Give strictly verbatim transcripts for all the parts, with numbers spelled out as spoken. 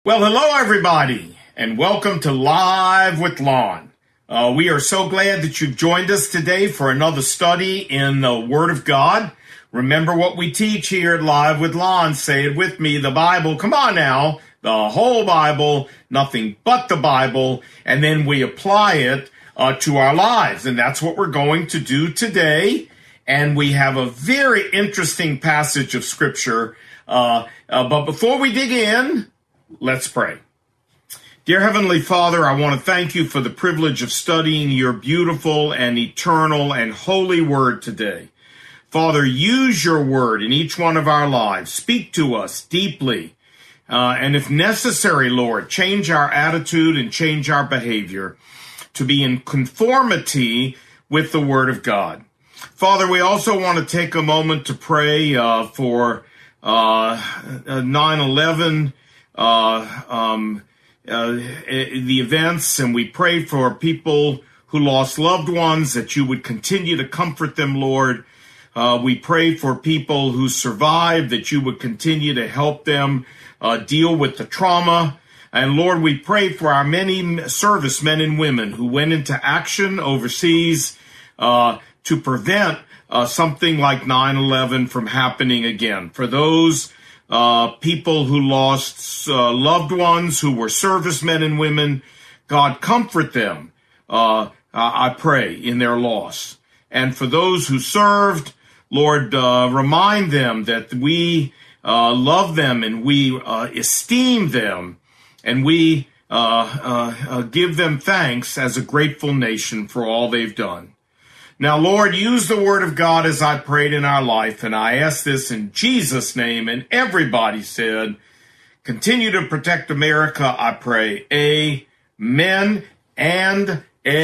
Well, hello, everybody, and welcome to Live with Lon. Uh, we are so glad that you've joined us today for another study in the Word of God. Remember what we teach here at Live with Lon. Say it with me, the Bible. Come on now. The whole Bible, nothing but the Bible, and then we apply it uh, to our lives. And that's what we're going to do today. And we have a very interesting passage of Scripture. Uh, uh, but before we dig in, let's pray. Dear Heavenly Father, I want to thank you for the privilege of studying your beautiful and eternal and holy word today. Father, use your word in each one of our lives. Speak to us deeply. Uh, and if necessary, Lord, change our attitude and change our behavior to be in conformity with the word of God. Father, we also want to take a moment to pray uh, for uh, nine eleven, Uh, um, uh, the events, and we pray for people who lost loved ones, that you would continue to comfort them, Lord. Uh, we pray for people who survived, that you would continue to help them uh, deal with the trauma. And Lord, we pray for our many servicemen and women who went into action overseas uh, to prevent uh, something like nine eleven from happening again. For those Uh, people who lost uh, loved ones, who were servicemen and women, God, comfort them, uh, I pray, in their loss. And for those who served, Lord, uh, remind them that we uh, love them and we uh, esteem them, and we uh, uh, uh, give them thanks as a grateful nation for all they've done. Now, Lord, use the word of God as I prayed in our life, and I ask this in Jesus' name, and everybody said, continue to protect America, I pray. Amen and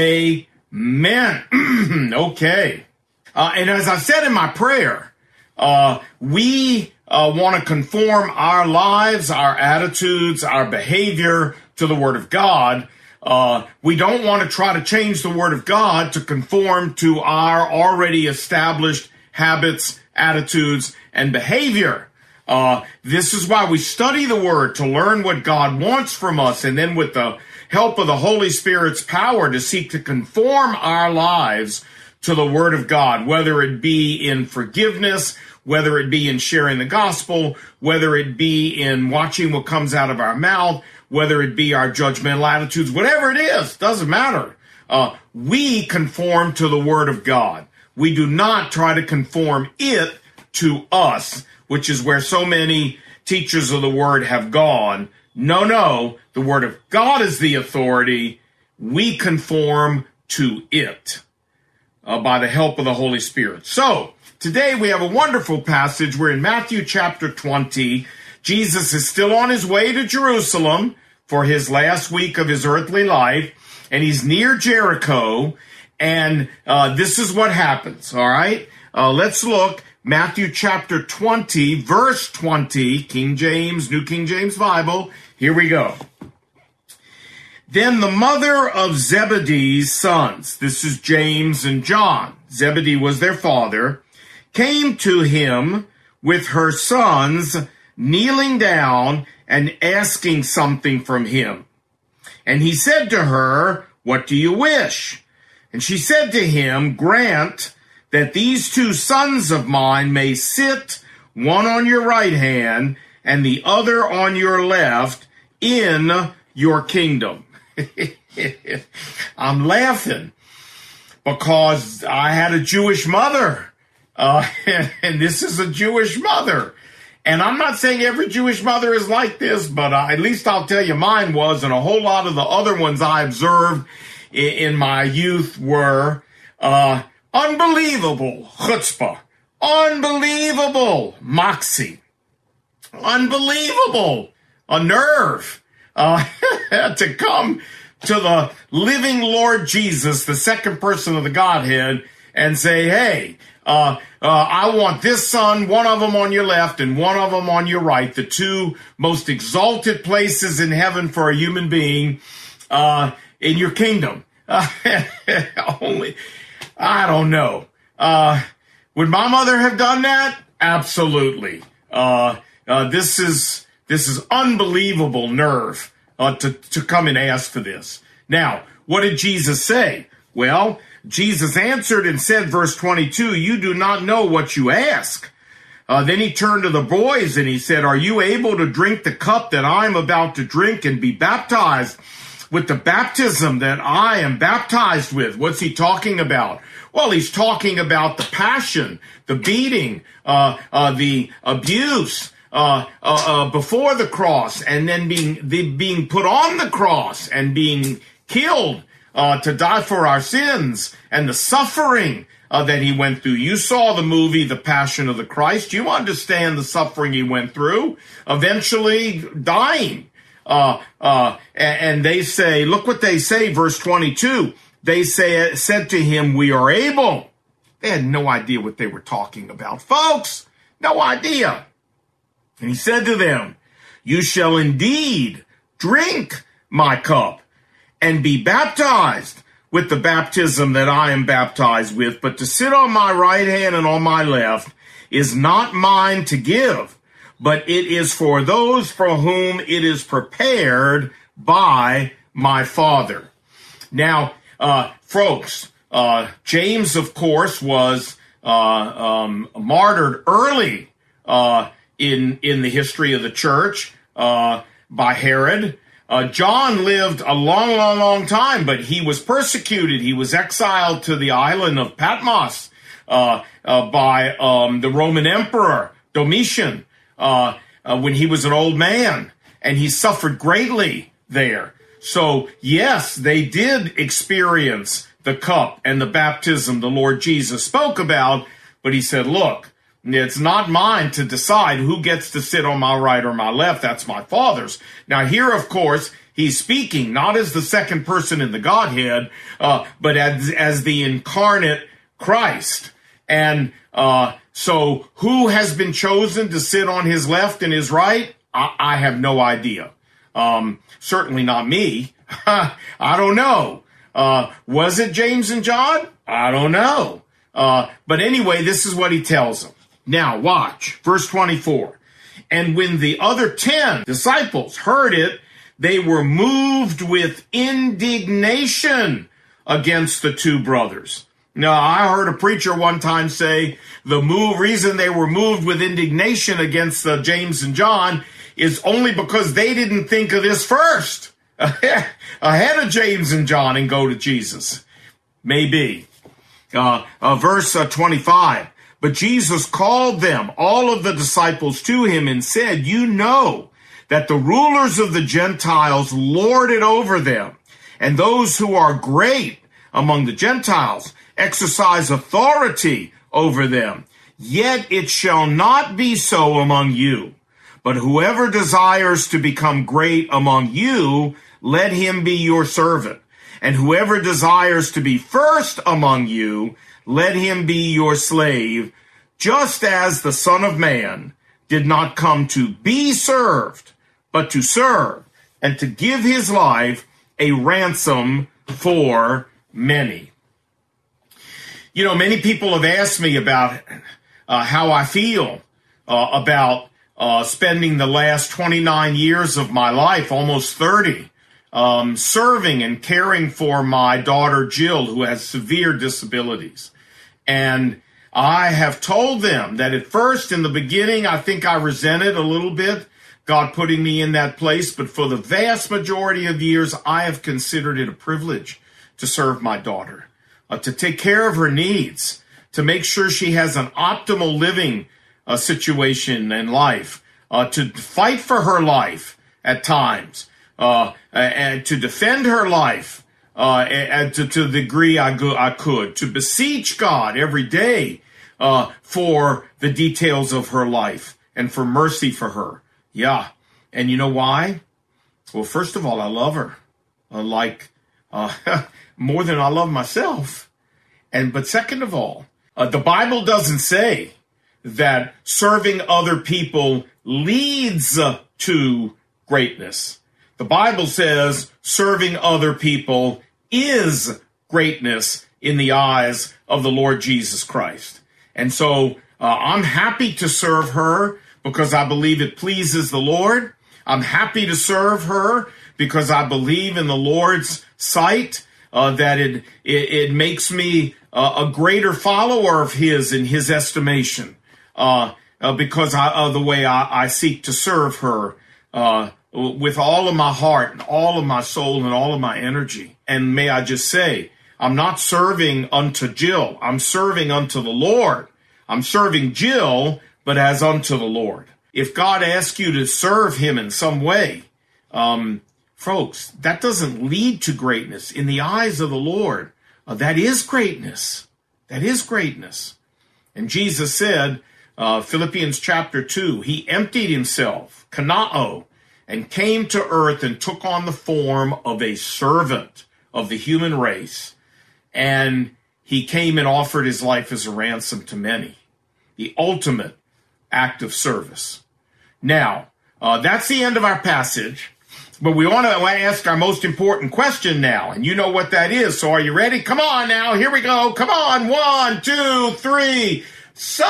amen. Okay. Uh, and as I said in my prayer, uh, we uh, want to conform our lives, our attitudes, our behavior to the word of God. Uh, we don't want to try to change the word of God to conform to our already established habits, attitudes, and behavior. Uh, this is why we study the word, to learn what God wants from us, and then with the help of the Holy Spirit's power to seek to conform our lives to the word of God, whether it be in forgiveness, whether it be in sharing the gospel, whether it be in watching what comes out of our mouth, whether it be our judgmental attitudes, whatever it is, doesn't matter. Uh, we conform to the word of God. We do not try to conform it to us, which is where so many teachers of the word have gone. No, no, the word of God is the authority. We conform to it uh, by the help of the Holy Spirit. So, today we have a wonderful passage. We're in Matthew chapter twenty. Jesus is still on his way to Jerusalem for his last week of his earthly life, and he's near Jericho, and uh, this is what happens, all right? Uh, let's look, Matthew chapter twenty, verse twenty, King James, New King James Bible. Here we go. Then the mother of Zebedee's sons, this is James and John, Zebedee was their father, came to him with her sons, kneeling down and asking something from him. And he said to her, "What do you wish?" And she said to him, "Grant that these two sons of mine may sit, one on your right hand and the other on your left, in your kingdom." I'm laughing because I had a Jewish mother, uh, and this is a Jewish mother. And I'm not saying every Jewish mother is like this, but uh, at least I'll tell you mine was, and a whole lot of the other ones I observed in, in my youth were uh, unbelievable chutzpah, unbelievable moxie, unbelievable a nerve uh, to come to the living Lord Jesus, the second person of the Godhead, and say, hey, uh, uh, I want this son, one of them on your left and one of them on your right, the two most exalted places in heaven for a human being, uh, in your kingdom. Uh, only, I don't know. Uh, would my mother have done that? Absolutely. Uh, uh, this is This is unbelievable nerve uh, to, to come and ask for this. Now, what did Jesus say? Well, Jesus answered and said, verse twenty-two, you do not know what you ask. Uh, then he turned to the boys and he said, are you able to drink the cup that I am about to drink and be baptized with the baptism that I am baptized with? What's he talking about? Well, he's talking about the passion, the beating, uh, uh, the abuse, uh, uh, uh, before the cross, and then being, the, being put on the cross and being killed, uh, to die for our sins, and the suffering Uh, that he went through. You saw the movie, The Passion of the Christ. You understand the suffering he went through, eventually dying. Uh, uh, and, and they say, look what they say, verse twenty-two. They say, said to him, we are able. They had no idea what they were talking about. Folks, no idea. And he said to them, you shall indeed drink my cup and be baptized with the baptism that I am baptized with, but to sit on my right hand and on my left is not mine to give, but it is for those for whom it is prepared by my Father. Now, uh, folks, uh, James, of course, was uh, um, martyred early uh, in in the history of the church uh, by Herod. Uh, John lived a long, long, long time, but he was persecuted. He was exiled to the island of Patmos uh, uh, by um, the Roman Emperor Domitian uh, uh, when he was an old man, and he suffered greatly there. So, yes, they did experience the cup and the baptism the Lord Jesus spoke about, but he said, look, it's not mine to decide who gets to sit on my right or my left. That's my Father's. Now here, of course, he's speaking not as the second person in the Godhead, uh, but as, as the incarnate Christ. And uh, so who has been chosen to sit on his left and his right? I, I have no idea. Um, certainly not me. I don't know. Uh, was it James and John? I don't know. Uh, but anyway, this is what he tells them. Now, watch, verse twenty-four. And when the other ten disciples heard it, they were moved with indignation against the two brothers. Now, I heard a preacher one time say the move, reason they were moved with indignation against uh, James and John is only because they didn't think of this first, ahead of James and John, and go to Jesus. Maybe. Uh, uh, verse uh, twenty-five. But Jesus called them, all of the disciples, to him and said, you know that the rulers of the Gentiles lord it over them, and those who are great among the Gentiles exercise authority over them. Yet it shall not be so among you. But whoever desires to become great among you, let him be your servant. And whoever desires to be first among you, let him be your slave, just as the Son of Man did not come to be served, but to serve, and to give his life a ransom for many. You know, many people have asked me about uh, how I feel uh, about uh, spending the last twenty-nine years of my life, almost thirty, um, serving and caring for my daughter Jill, who has severe disabilities. And I have told them that at first, in the beginning, I think I resented a little bit God putting me in that place, but for the vast majority of years, I have considered it a privilege to serve my daughter, uh, to take care of her needs, to make sure she has an optimal living uh, situation in life, uh, to fight for her life at times, uh, and to defend her life uh, and to, to the degree I, go, I could, to beseech God every day uh, for the details of her life and for mercy for her. Yeah. And you know why? Well, first of all, I love her uh, like uh, more than I love myself. And but second of all, uh, the Bible doesn't say that serving other people leads uh, to greatness. The Bible says serving other people is greatness in the eyes of the Lord Jesus Christ. And so uh, I'm happy to serve her because I believe it pleases the Lord. I'm happy to serve her because I believe in the Lord's sight uh, that it, it it makes me uh, a greater follower of His in His estimation uh, uh, because I, of the way I, I seek to serve her uh, with all of my heart and all of my soul and all of my energy. And may I just say, I'm not serving unto Jill. I'm serving unto the Lord. I'm serving Jill, but as unto the Lord. If God asks you to serve Him in some way, um, folks, that doesn't lead to greatness. In the eyes of the Lord, uh, that is greatness. That is greatness. And Jesus said, uh, Philippians chapter two, He emptied Himself, kanao, and came to earth and took on the form of a servant of the human race. And He came and offered His life as a ransom to many. The ultimate act of service. Now, uh, that's the end of our passage, but we want to ask our most important question now, and you know what that is. So are you ready? Come on now, here we go. Come on, one, two, three. So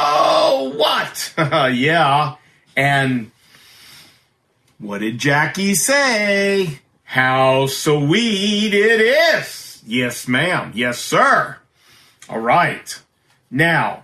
what? Yeah, and what did Jackie say? How sweet it is. Yes, ma'am. Yes, sir. All right. Now,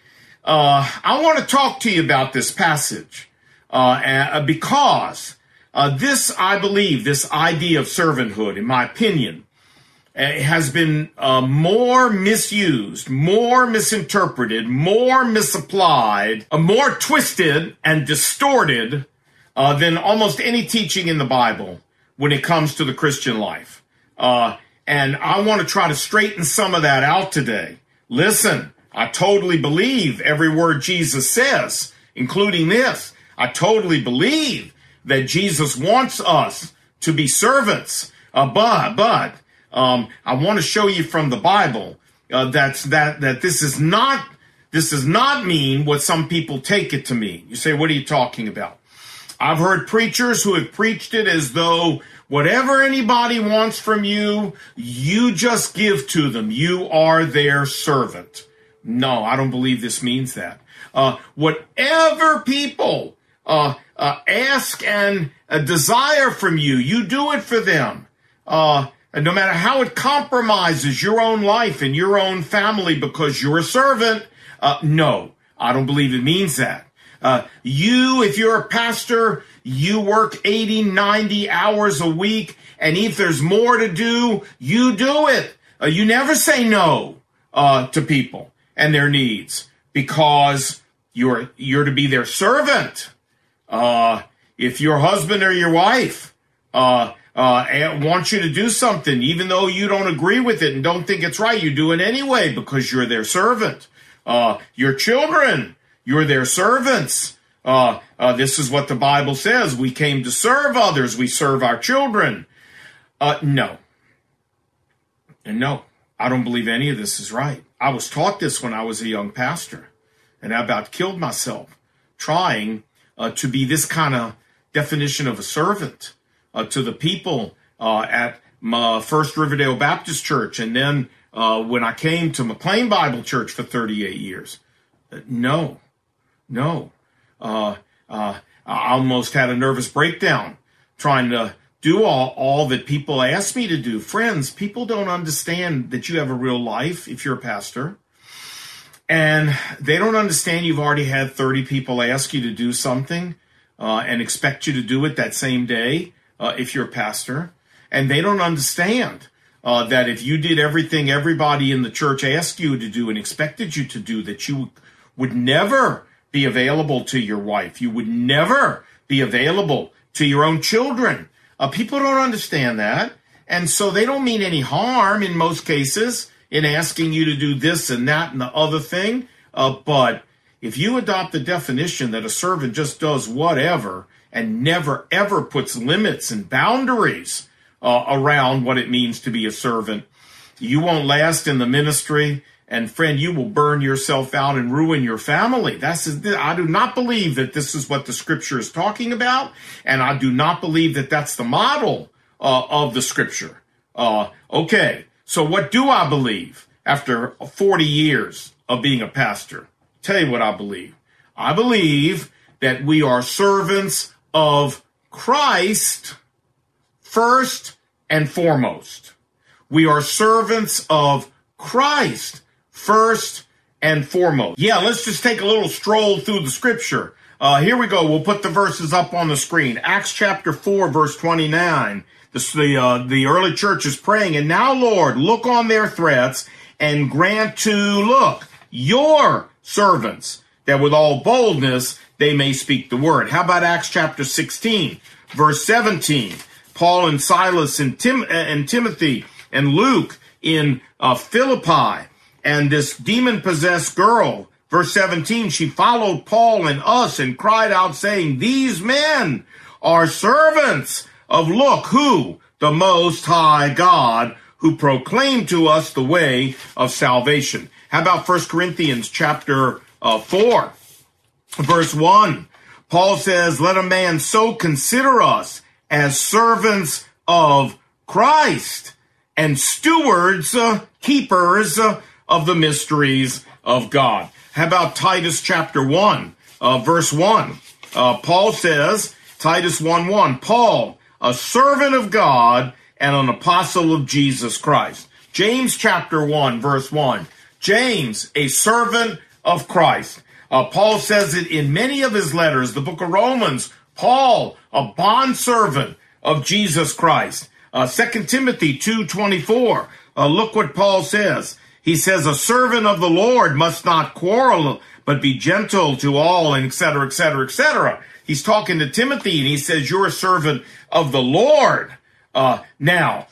Uh, I want to talk to you about this passage uh, because uh, this, I believe, this idea of servanthood, in my opinion, uh, has been uh, more misused, more misinterpreted, more misapplied, uh, more twisted and distorted uh, than almost any teaching in the Bible when it comes to the Christian life. Uh, and I want to try to straighten some of that out today. Listen. I totally believe every word Jesus says, including this. I totally believe that Jesus wants us to be servants. Uh, but but um, I want to show you from the Bible uh, that's that that this is not this does not mean what some people take it to mean. You say, what are you talking about? I've heard preachers who have preached it as though whatever anybody wants from you, you just give to them. You are their servant. No, I don't believe this means that. Uh, whatever people uh, uh, ask and uh, desire from you, you do it for them. Uh, and no matter how it compromises your own life and your own family because you're a servant, uh, no, I don't believe it means that. Uh, you, if you're a pastor, you work eighty, ninety hours a week, and if there's more to do, you do it. Uh, you never say no uh, to people and their needs, because you're you're to be their servant. Uh, if your husband or your wife uh, uh, wants you to do something, even though you don't agree with it and don't think it's right, you do it anyway because you're their servant. Uh, your children, you're their servants. Uh, uh, this is what the Bible says. We came to serve others. We serve our children. Uh, no. And no, I don't believe any of this is right. I was taught this when I was a young pastor, and I about killed myself trying uh, to be this kind of definition of a servant uh, to the people uh, at my First Riverdale Baptist Church, and then uh, when I came to McLean Bible Church for thirty-eight years. Uh, no, no. Uh, uh, I almost had a nervous breakdown trying to do all, all that people ask me to do. Friends, people don't understand that you have a real life if you're a pastor. And they don't understand you've already had thirty people ask you to do something uh, and expect you to do it that same day uh, if you're a pastor. And they don't understand uh, that if you did everything everybody in the church asked you to do and expected you to do, that you would never be available to your wife. You would never be available to your own children. Uh, people don't understand that, and so they don't mean any harm in most cases in asking you to do this and that and the other thing. Uh, but if you adopt the definition that a servant just does whatever and never, ever puts limits and boundaries uh, around what it means to be a servant, you won't last in the ministry. And friend, you will burn yourself out and ruin your family. That's I do not believe that this is what the scripture is talking about. And I do not believe that that's the model uh, of the scripture. Uh, okay, so what do I believe after forty years of being a pastor? Tell you what I believe. I believe that we are servants of Christ first and foremost. We are servants of Christ first and foremost. Yeah, let's just take a little stroll through the scripture. Uh, here we go. We'll put the verses up on the screen. Acts chapter four, verse twenty-nine. This, the, uh, the early church is praying, and now, Lord, look on their threats and grant to, look, your servants, that with all boldness they may speak the word. How about Acts chapter sixteen, verse seventeen? Paul and Silas and, Tim- and Timothy and Luke in uh, Philippi, and this demon-possessed girl, verse seventeen, she followed Paul and us and cried out, saying, these men are servants of, look, who? The Most High God, who proclaimed to us the way of salvation. How about First Corinthians chapter uh, four, verse one? Paul says, let a man so consider us as servants of Christ and stewards, uh, keepers uh, of the mysteries of God. How about Titus chapter one, uh, verse one? Uh, Paul says, Titus one one, Paul, a servant of God and an apostle of Jesus Christ. James chapter one, verse one, James, a servant of Christ. Uh, Paul says it in many of his letters. The book of Romans, Paul, a bondservant of Jesus Christ. Uh, Second Timothy two twenty-four, uh, look what Paul says. He says, a servant of the Lord must not quarrel, but be gentle to all, and et cetera, et cetera, et cetera. He's talking to Timothy, and he says, you're a servant of the Lord. Uh, now,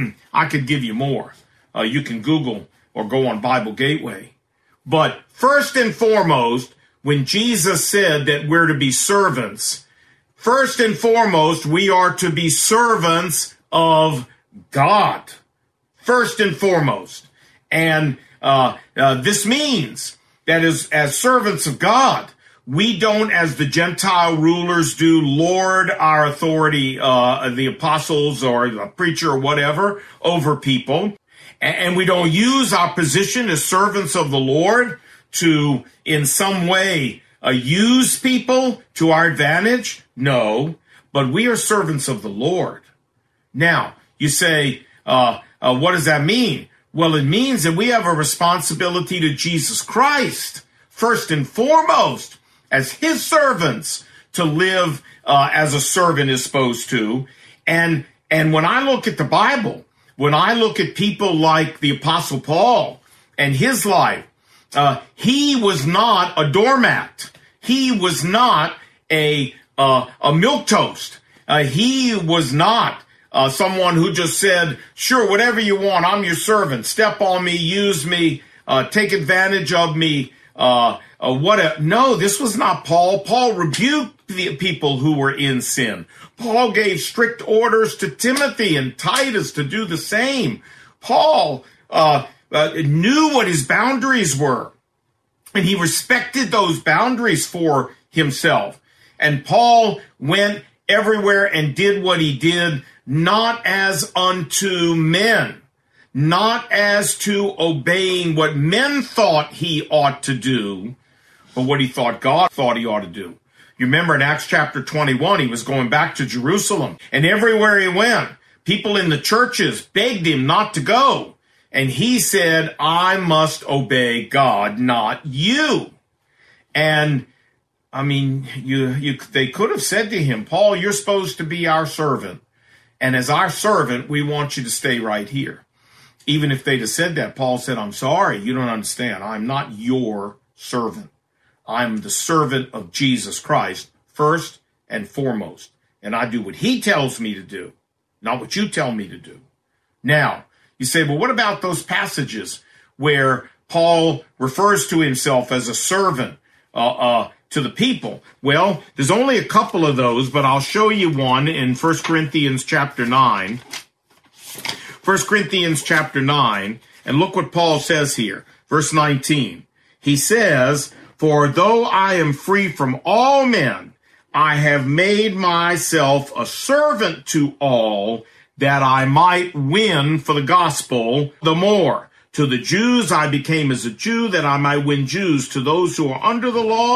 I could give you more. Uh, you can Google or go on Bible Gateway. But first and foremost, when Jesus said that we're to be servants, first and foremost, we are to be servants of God. First and foremost. And uh, uh, this means that as, as servants of God, we don't, as the Gentile rulers do, lord our authority, uh, the apostles or the preacher or whatever, over people. And, and we don't use our position as servants of the Lord to, in some way, uh, use people to our advantage. No, but we are servants of the Lord. Now, you say, uh, uh, what does that mean? Well, it means that we have a responsibility to Jesus Christ, first and foremost, as his servants, to live uh, as a servant is supposed to. And, and when I look at the Bible, when I look at people like the Apostle Paul and his life, uh, he was not a doormat. He was not a, uh, a milquetoast. Uh, he was not Uh, someone who just said, sure, whatever you want, I'm your servant. Step on me, use me, uh, take advantage of me. Uh, uh, what a, no, this was not Paul. Paul rebuked the people who were in sin. Paul gave strict orders to Timothy and Titus to do the same. Paul uh, uh, knew what his boundaries were, and he respected those boundaries for himself. And Paul went everywhere and did what he did, not as unto men, not as to obeying what men thought he ought to do, but what he thought God thought he ought to do. You remember in Acts chapter twenty-one, he was going back to Jerusalem, and everywhere he went, people in the churches begged him not to go. And he said, I must obey God, not you. And I mean, you, you, they could have said to him, Paul, you're supposed to be our servant. And as our servant, we want you to stay right here. Even if they'd have said that, Paul said, I'm sorry, you don't understand. I'm not your servant. I'm the servant of Jesus Christ, first and foremost. And I do what he tells me to do, not what you tell me to do. Now, you say, well, what about those passages where Paul refers to himself as a servant uh, uh, to the people? Well, there's only a couple of those, but I'll show you one in First Corinthians chapter nine. First Corinthians chapter nine, and look what Paul says here. Verse nineteen. He says, for though I am free from all men, I have made myself a servant to all, that I might win for the gospel the more. To the Jews I became as a Jew, that I might win Jews. To those who are under the law,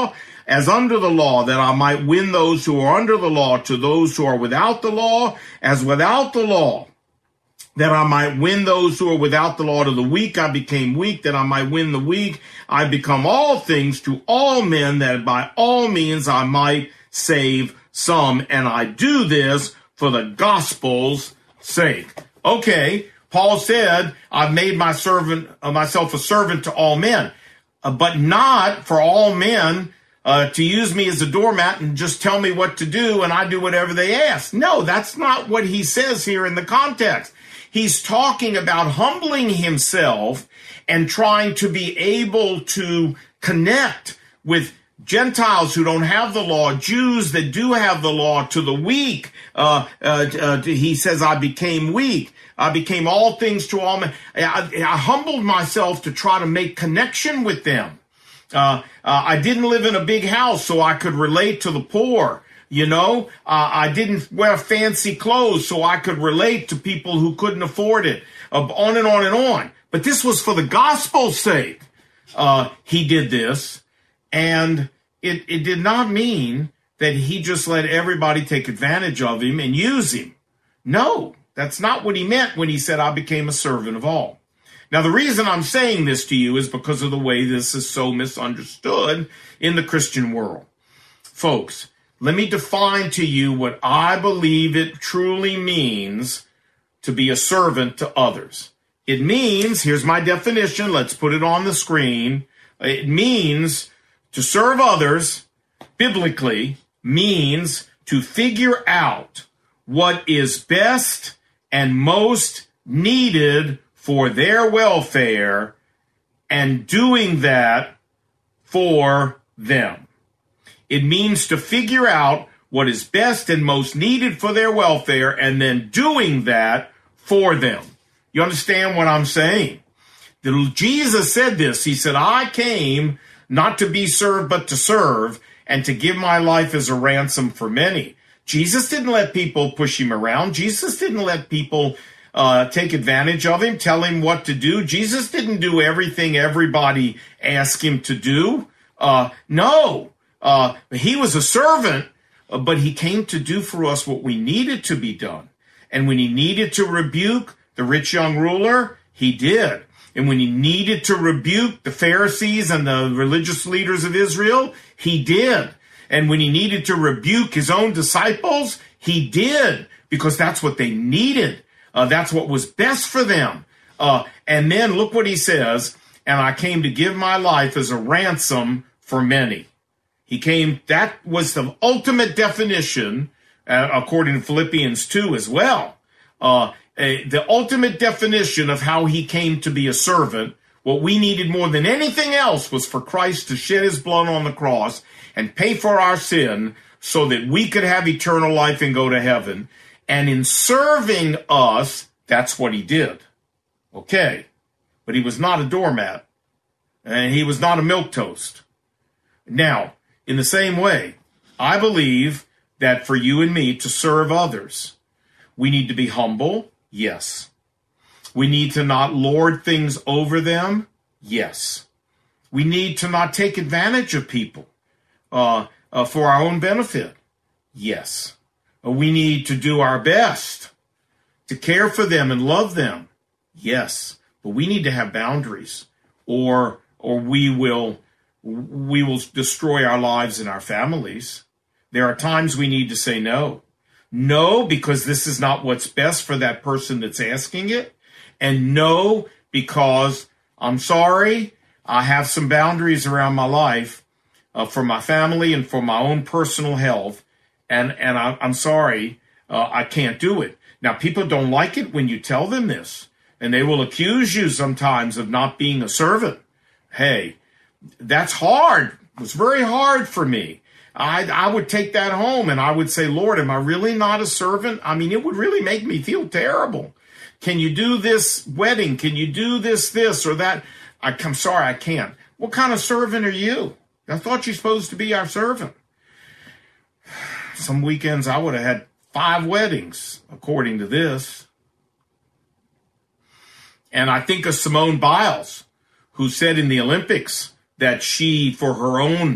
as under the law, that I might win those who are under the law. To those who are without the law, as without the law, that I might win those who are without the law. To the weak I became weak, that I might win the weak. I become all things to all men, that by all means I might save some. And I do this for the gospel's sake. Okay, Paul said, I've made my servant, uh, myself a servant to all men, uh, but not for all men uh, to use me as a doormat and just tell me what to do and I do whatever they ask. No, that's not what he says here in the context. He's talking about humbling himself and trying to be able to connect with Gentiles who don't have the law, Jews that do have the law, to the weak. Uh, uh, uh, he says, I became weak. I became all things to all men. I, I humbled myself to try to make connection with them. Uh, uh, I didn't live in a big house so I could relate to the poor. You know, uh, I didn't wear fancy clothes so I could relate to people who couldn't afford it. Uh, on and on and on. But this was for the gospel's sake. Uh, he did this. And it, it did not mean that he just let everybody take advantage of him and use him. No, that's not what he meant when he said, I became a servant of all. Now, the reason I'm saying this to you is because of the way this is so misunderstood in the Christian world. Folks, let me define to you what I believe it truly means to be a servant to others. It means, here's my definition, let's put it on the screen. It means to serve others, biblically, means to figure out what is best and most needed for their welfare and doing that for them. It means to figure out what is best and most needed for their welfare and then doing that for them. You understand what I'm saying? Jesus said this. He said, I came not to be served, but to serve and to give my life as a ransom for many. Jesus didn't let people push him around. Jesus didn't let people uh, take advantage of him, tell him what to do. Jesus didn't do everything everybody asked him to do. Uh, no. Uh, he was a servant, uh, but he came to do for us what we needed to be done. And when he needed to rebuke the rich young ruler, he did. And when he needed to rebuke the Pharisees and the religious leaders of Israel, he did. And when he needed to rebuke his own disciples, he did, because that's what they needed. Uh, that's what was best for them. Uh, and then look what he says, and I came to give my life as a ransom for many. He came, that was the ultimate definition, uh, according to Philippians two as well. Uh, a, the ultimate definition of how he came to be a servant. What we needed more than anything else was for Christ to shed his blood on the cross and pay for our sin so that we could have eternal life and go to heaven. And in serving us, that's what he did. Okay. But he was not a doormat. And he was not a milquetoast. Now, in the same way, I believe that for you and me to serve others, we need to be humble. Yes. We need to not lord things over them. Yes. We need to not take advantage of people uh, uh, for our own benefit. Yes. Uh, we need to do our best to care for them and love them. Yes. But we need to have boundaries, or or we will we will destroy our lives and our families. There are times we need to say no. No, because this is not what's best for that person that's asking it. And no, because I'm sorry, I have some boundaries around my life uh, for my family and for my own personal health. And, and I, I'm sorry, uh, I can't do it. Now, people don't like it when you tell them this, and they will accuse you sometimes of not being a servant. Hey, that's hard. It was very hard for me. I, I would take that home and I would say, Lord, am I really not a servant? I mean, it would really make me feel terrible. Can you do this wedding? Can you do this, this, or that? I, I'm sorry, I can't. What kind of servant are you? I thought you're supposed to be our servant. Some weekends I would have had five weddings, according to this. And I think of Simone Biles, who said in the Olympics that she, for her own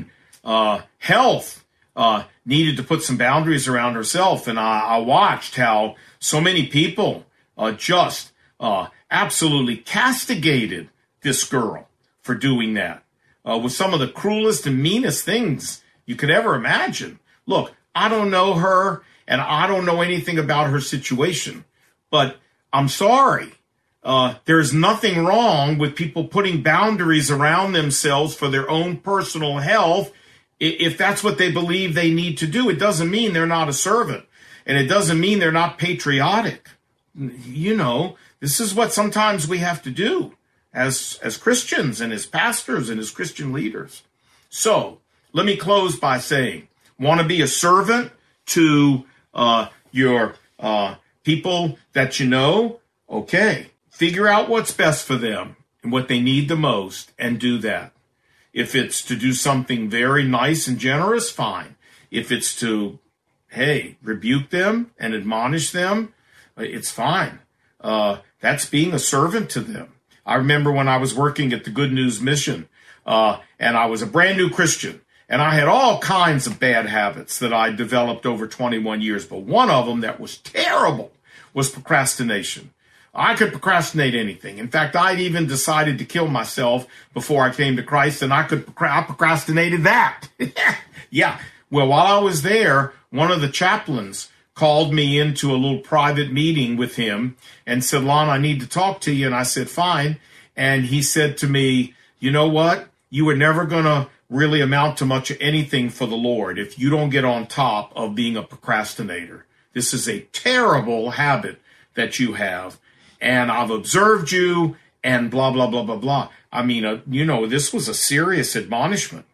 uh, health uh, needed to put some boundaries around herself. And I, I watched how so many people uh, just uh, absolutely castigated this girl for doing that uh, with some of the cruelest and meanest things you could ever imagine. Look, I don't know her and I don't know anything about her situation, but I'm sorry. Uh, there's nothing wrong with people putting boundaries around themselves for their own personal health. If that's what they believe they need to do, it doesn't mean they're not a servant. And it doesn't mean they're not patriotic. You know, this is what sometimes we have to do as, as Christians and as pastors and as Christian leaders. So let me close by saying, want to be a servant to uh, your uh, people that you know? Okay. Figure out what's best for them and what they need the most and do that. If it's to do something very nice and generous, fine. If it's to, hey, rebuke them and admonish them, it's fine. Uh, that's being a servant to them. I remember when I was working at the Good News Mission, uh, and I was a brand new Christian, and I had all kinds of bad habits that I developed over twenty-one years, but one of them that was terrible was procrastination. I could procrastinate anything. In fact, I'd even decided to kill myself before I came to Christ, and I could I procrastinated that. Yeah. Well, while I was there, one of the chaplains called me into a little private meeting with him and said, Lon, I need to talk to you. And I said, fine. And he said to me, you know what? You were never going to really amount to much of anything for the Lord if you don't get on top of being a procrastinator. This is a terrible habit that you have. And I've observed you, and blah, blah, blah, blah, blah. I mean, uh, you know, this was a serious admonishment.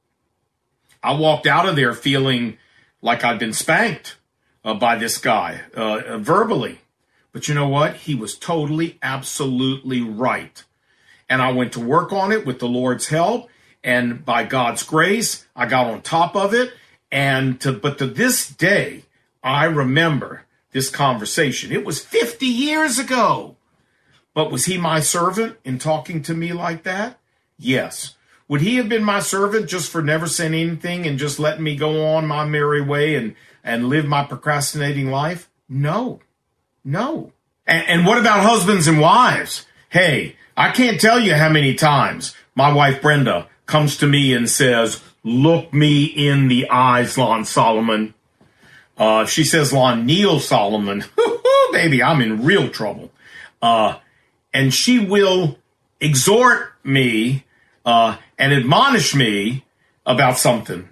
I walked out of there feeling like I'd been spanked uh, by this guy, uh, verbally. But you know what? He was totally, absolutely right. And I went to work on it with the Lord's help. And by God's grace, I got on top of it. And to, but to this day, I remember this conversation. It was fifty years ago. But was he my servant in talking to me like that? Yes. Would he have been my servant just for never saying anything and just letting me go on my merry way and, and live my procrastinating life? No. No. And, and what about husbands and wives? Hey, I can't tell you how many times my wife Brenda comes to me and says, look me in the eyes, Lon Solomon. Uh, she says, Lon Neil Solomon, baby, I'm in real trouble. Uh, and she will exhort me, uh, and admonish me about something.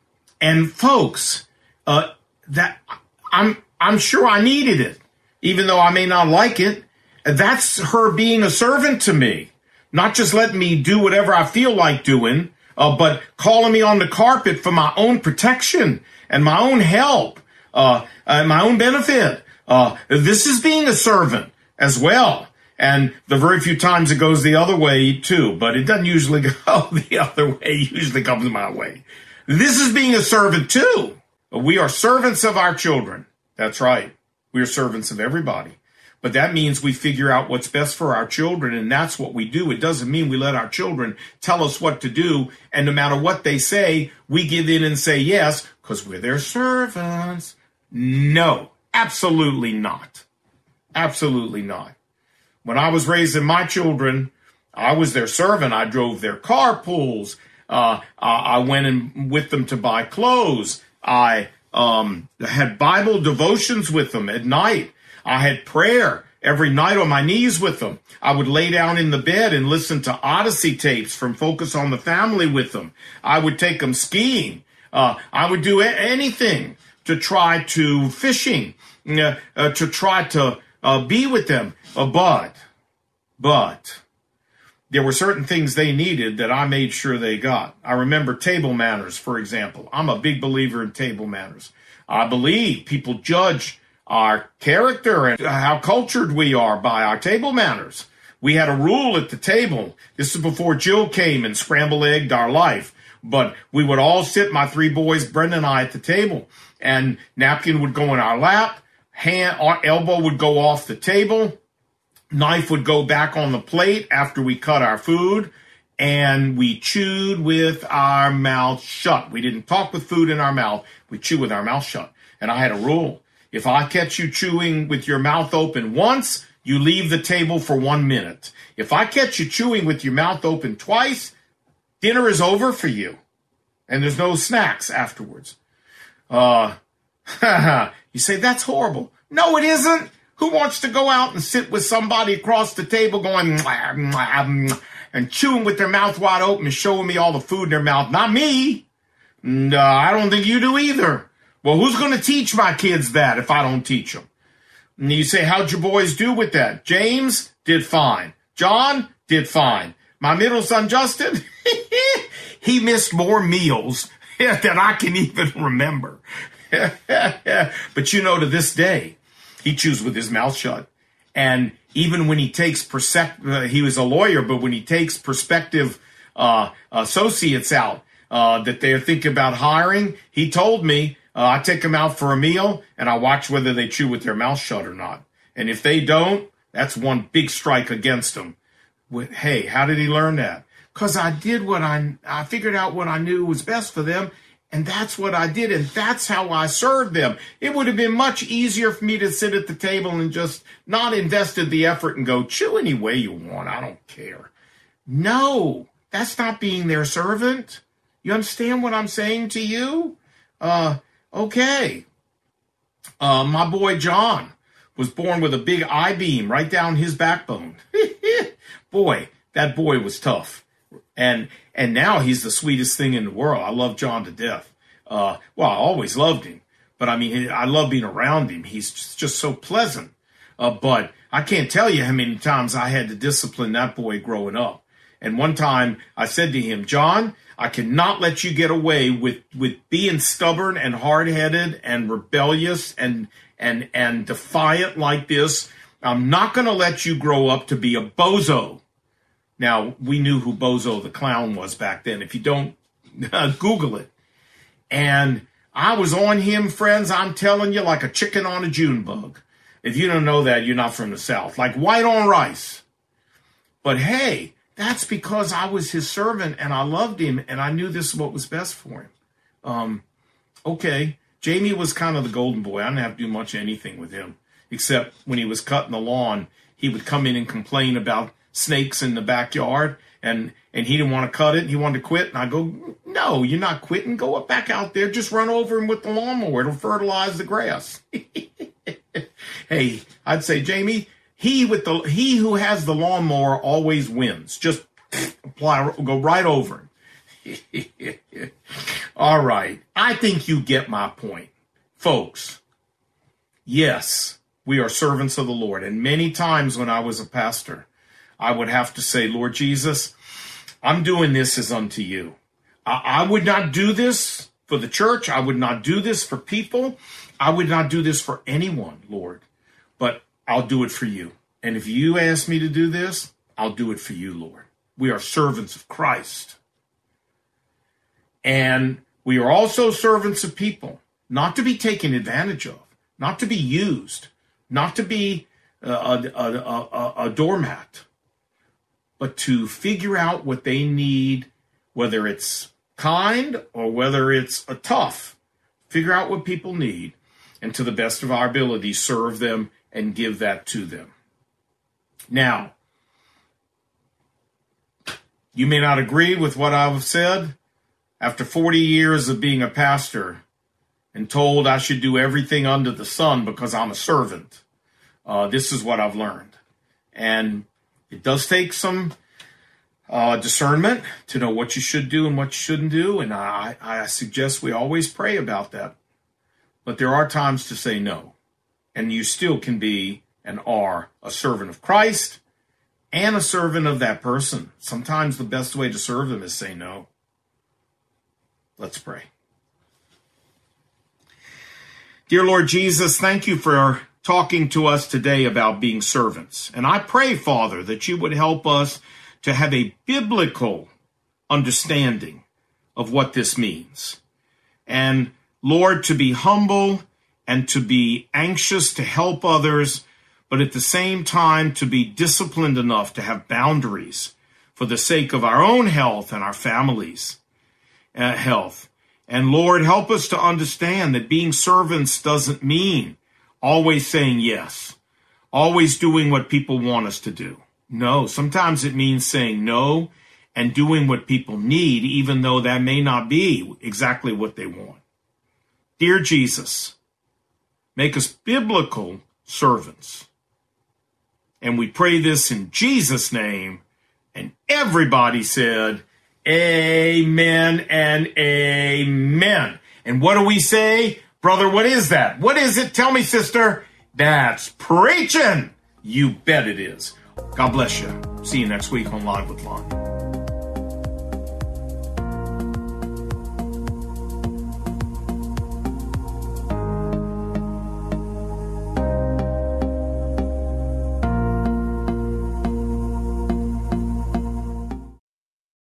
And folks, uh, that I'm, I'm sure I needed it, even though I may not like it. That's her being a servant to me, not just letting me do whatever I feel like doing, uh, but calling me on the carpet for my own protection and my own help. Uh, uh, my own benefit. Uh, this is being a servant as well. And the very few times it goes the other way too, but it doesn't usually go the other way. It usually comes my way. This is being a servant too. We are servants of our children. That's right. We are servants of everybody. But that means we figure out what's best for our children, and that's what we do. It doesn't mean we let our children tell us what to do, and no matter what they say, we give in and say yes, because we're their servants. No, absolutely not. Absolutely not. When I was raising my children, I was their servant. I drove their carpools. Uh, I went in with them to buy clothes. I um, had Bible devotions with them at night. I had prayer every night on my knees with them. I would lay down in the bed and listen to Odyssey tapes from Focus on the Family with them. I would take them skiing. Uh, I would do a- anything to try to fishing, uh, uh, to try to uh, be with them. Uh, but, but there were certain things they needed that I made sure they got. I remember table manners, for example. I'm a big believer in table manners. I believe people judge our character and how cultured we are by our table manners. We had a rule at the table. This is before Jill came and scramble-egged our life. But we would all sit, my three boys, Brenda and I, at the table. And napkin would go in our lap, hand, our elbow would go off the table, knife would go back on the plate after we cut our food, and we chewed with our mouth shut. We didn't talk with food in our mouth. We chew with our mouth shut. And I had a rule. If I catch you chewing with your mouth open once, you leave the table for one minute. If I catch you chewing with your mouth open twice, dinner is over for you. And there's no snacks afterwards. Uh, you say, that's horrible. No, it isn't. Who wants to go out and sit with somebody across the table going, mwah, mwah, mwah, and chewing with their mouth wide open and showing me all the food in their mouth? Not me. And, uh, I don't think you do either. Well, who's going to teach my kids that if I don't teach them? And you say, how'd your boys do with that? James did fine. John did fine. My middle son, Justin, he missed more meals than I can even remember. But you know, to this day, he chews with his mouth shut. And even when he takes, persec- uh, he was a lawyer, but when he takes prospective uh, associates out uh, that they're thinking about hiring, he told me, Uh, I take them out for a meal, and I watch whether they chew with their mouth shut or not. And if they don't, that's one big strike against them. With, hey, how did he learn that? Because I did what I, I figured out what I knew was best for them, and that's what I did, and that's how I served them. It would have been much easier for me to sit at the table and just not invested the effort and go, chew any way you want, I don't care. No, that's not being their servant. You understand what I'm saying to you? Uh... Okay, uh, my boy John was born with a big I-beam right down his backbone. Boy, that boy was tough. And and now he's the sweetest thing in the world. I love John to death. Uh, well, I always loved him. But, I mean, I love being around him. He's just, just so pleasant. Uh, but I can't tell you how many times I had to discipline that boy growing up. And one time I said to him, John, I cannot let you get away with, with being stubborn and hard-headed and rebellious and, and, and defiant like this. I'm not going to let you grow up to be a bozo. Now, we knew who Bozo the Clown was back then. If you don't, Google it. And I was on him, friends, I'm telling you, like a chicken on a June bug. If you don't know that, you're not from the South. Like white on rice. But hey, that's because I was his servant and I loved him and I knew this is what was best for him. Um, okay, Jamie was kind of the golden boy. I didn't have to do much of anything with him, except when he was cutting the lawn, he would come in and complain about snakes in the backyard, and, and he didn't want to cut it. He wanted to quit. And I go, no, you're not quitting. Go up back out there. Just run over him with the lawnmower. It'll fertilize the grass. Hey, I'd say, Jamie, He with the he who has the lawnmower always wins. Just apply, go right over him. All right. I think you get my point. Folks, yes, we are servants of the Lord. And many times when I was a pastor, I would have to say, Lord Jesus, I'm doing this as unto you. I, I would not do this for the church. I would not do this for people. I would not do this for anyone, Lord. But I'll do it for you. And if you ask me to do this, I'll do it for you, Lord. We are servants of Christ. And we are also servants of people, not to be taken advantage of, not to be used, not to be a, a, a, a, a doormat, but to figure out what they need, whether it's kind or whether it's a tough. Figure out what people need, and to the best of our ability, serve them and give that to them. Now, you may not agree with what I've said. After forty years of being a pastor and told I should do everything under the sun because I'm a servant, uh, this is what I've learned. And it does take some uh, discernment to know what you should do and what you shouldn't do. And I, I suggest we always pray about that. But there are times to say no. And you still can be and are a servant of Christ and a servant of that person. Sometimes the best way to serve them is say no. Let's pray. Dear Lord Jesus, thank you for talking to us today about being servants. And I pray, Father, that you would help us to have a biblical understanding of what this means. And Lord, to be humble and to be anxious to help others, but at the same time to be disciplined enough to have boundaries for the sake of our own health and our families' uh, health. And Lord, help us to understand that being servants doesn't mean always saying yes, always doing what people want us to do. No, sometimes it means saying no and doing what people need, even though that may not be exactly what they want. Dear Jesus, make us biblical servants. And we pray this in Jesus' name. And everybody said, amen and amen. And what do we say? Brother, what is that? What is it? Tell me, sister. That's preaching. You bet it is. God bless you. See you next week on Live with Lon.